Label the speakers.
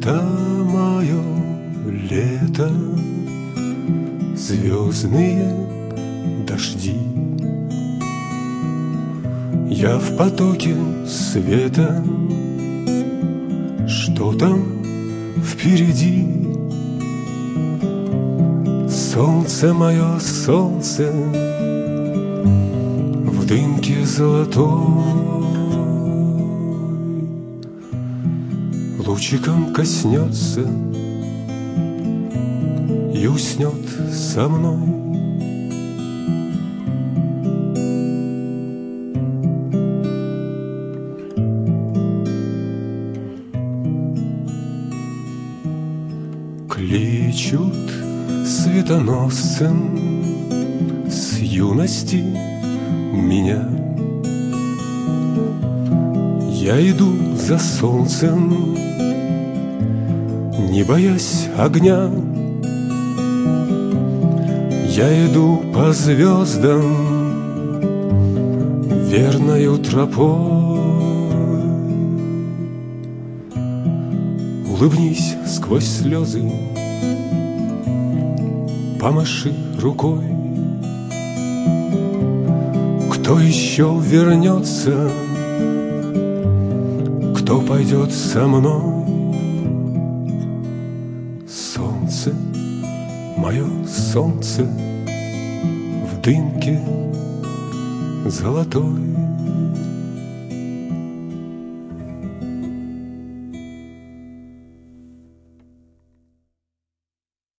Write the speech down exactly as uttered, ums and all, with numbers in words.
Speaker 1: Лето мое, лето, звездные дожди. Я в потоке света, что там впереди? Солнце мое, солнце, в дымке золотой лучиком коснется и уснет со мной. Кличут светоносцем с юности меня. Я иду за солнцем, не боясь огня. Я иду по звездам верною тропой. Улыбнись сквозь слезы, помаши рукой. Кто еще вернется, кто пойдет со мной? Солнце, мое солнце, в дымке золотой.